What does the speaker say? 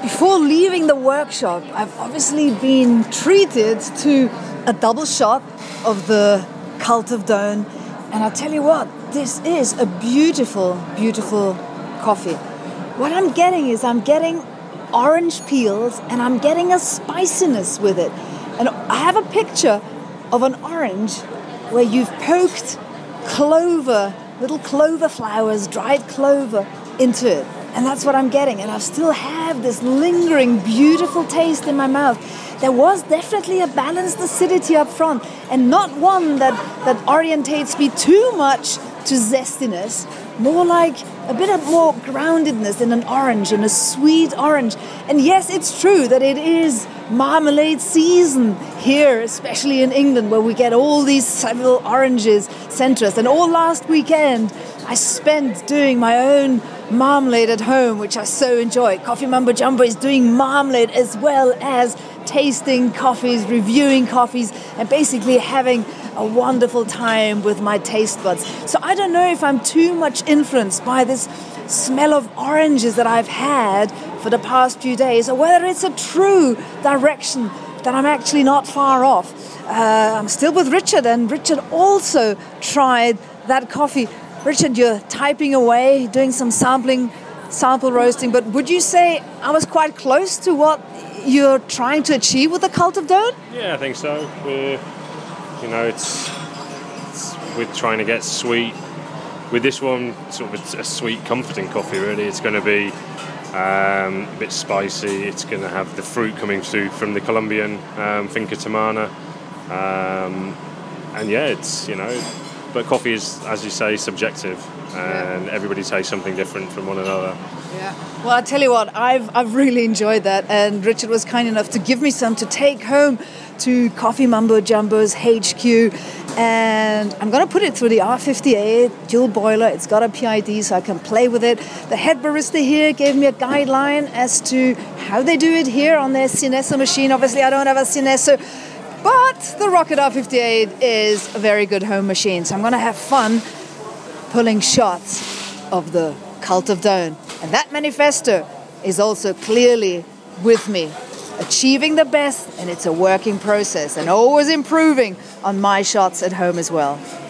before leaving the workshop, I've obviously been treated to a double shot of the Cult of Dawn. And I'll tell you what, this is a beautiful, beautiful coffee. What I'm getting orange peels and I'm getting a spiciness with it. And I have a picture of an orange where you've poked clover, little clover flowers, dried clover into it. And that's what I'm getting. And I still have this lingering, beautiful taste in my mouth. There was definitely a balanced acidity up front, and not one that orientates me too much to zestiness. More like a bit of more groundedness in an orange, in a sweet orange. And yes, it's true that it is marmalade season here, especially in England, where we get all these several oranges sent to us. And all last weekend, I spent doing my own marmalade at home, which I so enjoy. Coffee Mumbo Jumbo is doing marmalade as well as tasting coffees, reviewing coffees, and basically having a wonderful time with my taste buds. So I don't know if I'm too much influenced by this smell of oranges that I've had for the past few days, or whether it's a true direction that I'm actually not far off. I'm still with Richard, and Richard also tried that coffee. Richard, you're typing away, doing some sample roasting, but would you say I was quite close to what you're trying to achieve with the Cult of Dawn? Yeah, I think so. We're trying to get sweet. With this one, sort of a sweet, comforting coffee, really. It's going to be a bit spicy. It's going to have the fruit coming through from the Colombian Finca Tamana. And yeah, but coffee is, as you say, subjective, and everybody tastes something different from one another. Yeah. Well, I tell you what, I've really enjoyed that, and Richard was kind enough to give me some to take home to Coffee Mumbo Jumbo's HQ, and I'm going to put it through the R58 dual boiler. It's got a PID, so I can play with it. The head barista here gave me a guideline as to how they do it here on their Cinesso machine. Obviously, I don't have a Cinesso, but the Rocket R58 is a very good home machine, so I'm going to have fun pulling shots of the Cult of Dawn. And that manifesto is also clearly with me, achieving the best, and it's a working process and always improving on my shots at home as well.